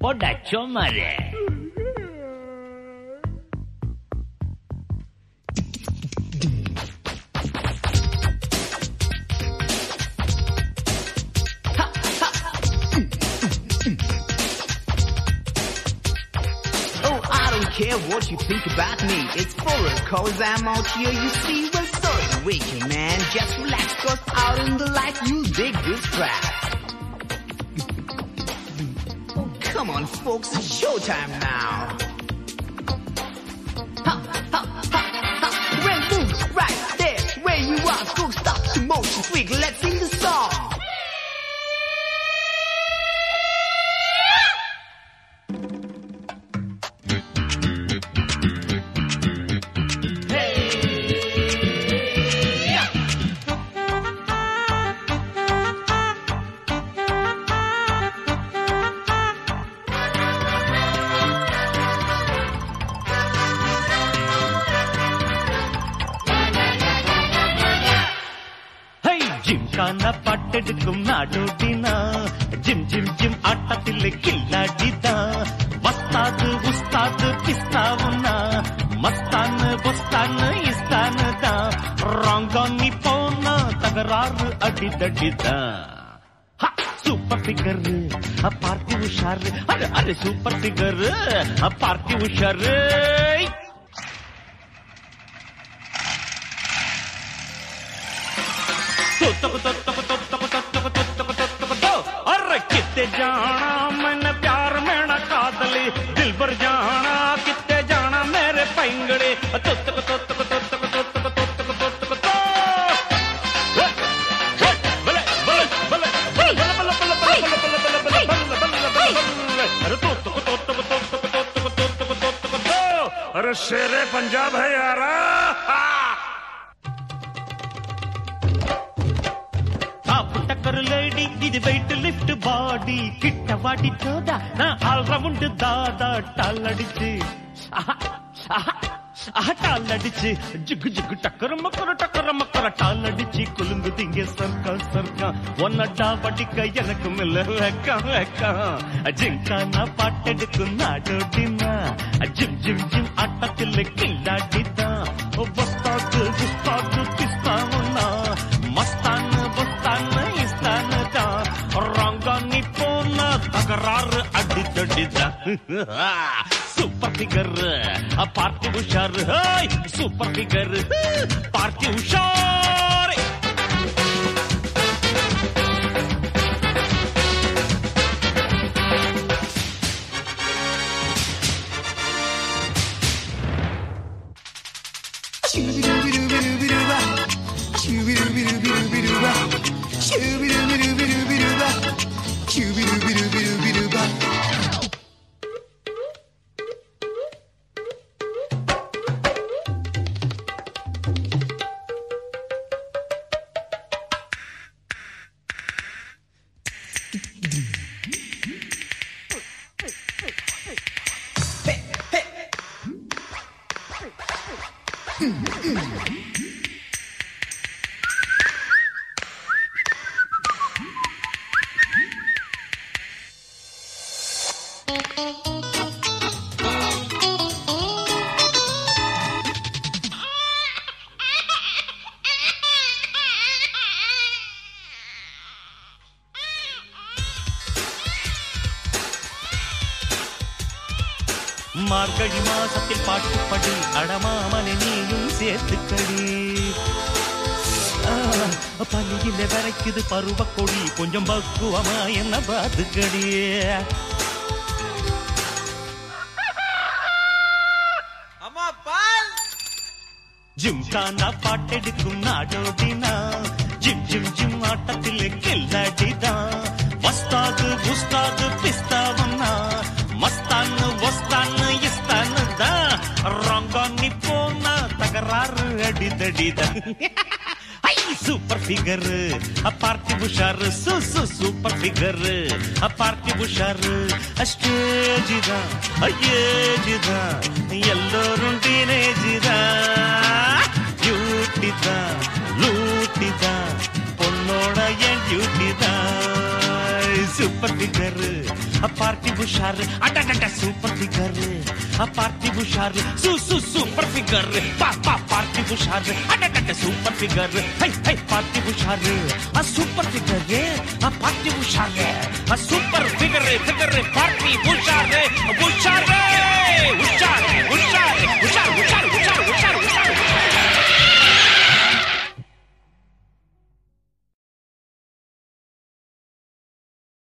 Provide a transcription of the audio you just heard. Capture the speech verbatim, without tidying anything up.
போடா சோமாரே. Care what you think about me. It's for a cause I'm out here, you see. Well, sorry, waking man, just relax, cause out in the light you'll dig this track. Oh, come on folks, it's showtime now. Ha, ha, ha, ha. Well, move right there, where you are, go stop the motion, quick, let's sing the song. பாட்டெடுக்கும் நாடோடினா ஜிம் ஜிம் ஜிம் ஆட்டத்திலே கில்லாடிதா வஸ்தாது உஸ்தாது பிஸ்தாவுனா மஸ்தானு பொஸ்தானு இஸ்தானு தான் ராங்கானி போனா தகராறு அடிதடிதா. சூப்பர் ஃபிகர் பார்ட்டி உஷாரு, அरे अरे சூப்பர் ஃபிகர் பார்ட்டி உஷாரு. अरे कितने जाना मैंने प्यार में न कादली दिल भर जाना कितने जाना मेरे पैंगड़े अरे शेरे पंजाब है यारा. லேடி இது வெயிட் லிஃப்ட் பாடி கிட்ட வாடி தோதா நான் ஆல் ரவுண்ட் தாதா டால் அடிச்சு டால் அடிச்சு ஜிகு ஜிகு டக்கர மக்கர டக்கர மக்கர டால் அடிச்சு குலுங்குது இங்க சர்க்கா சர்க்கா ஒன்னடா வடிக்க எனக்கு மில்ல வெக்கா வெக்கா. ஜிங்கானா பாட்டெடுக்கும் நாடோடினா ஜிம் ஜிம் ஜிம் ஆட்டத்தில் கில்லாடிதான் வஸ்தாது குஸ்தாது பிஸ்தாவுனா மஸ்தானு பொஸ்தானு இஸ்தானு தான் ராங்கானி போனா தகராறு அடிதடிதான். சூப்பர் ஃபிகர் பார்ட்டி உஷாரு, சூப்பர் ஃபிகர் பார்ட்டி உஷாரு. மார்கழி மாசத்தில் பாட்டுப்படி அடமாமனை நீயும் சேர்த்துக்கடி. பள்ளியில வரைக்குது பருவ கொடி கொஞ்சம் பக்குவமா என்ன பாத்துக்கடி. ஜிம்கானா பாட்டெடுக்கும் நாடோடினா ஜிம் ஜிம் ஜிம் ஆட்டத்தில் கில்லாடிதான் வஸ்தாது குஸ்தாது பிஸ்தாவுனா மஸ்தானு ஒஸ்தானு இஸ்தானு தான் ராங்கானி போனா தகராறு அடிதடிதான். சூப்பர் ஃபிகர் பார்ட்டி உஷாரு, சு சு சூப்பர் ஃபிகர் பார்ட்டி உஷாரு. ஸ்டேஜ் தான் ஏஜ் தான் எல்லோரும் டீனேஜ் தான் டியூட்டி தான் லூட்டி தான் பொண்ணோட என் டியூட்டி தான். சூப்பர் சூப்பர் ஃபிகர் பார்ட்டி உஷாரு அடடட சூப்பர் ஃபிகர் பார்ட்டி உஷாரு சூ சூ சூப்பர் ஃபிகர் பா பா பார்ட்டி உஷாரு அடடட சூப்பர் ஃபிகர் ஹை ஹை பார்ட்டி உஷாரு அ சூப்பர் ஃபிகர் அ பார்ட்டி உஷாரு அ சூப்பர் ஃபிகர் ஃபிகர் பார்ட்டி உஷாரு உஷாரு உஷாரு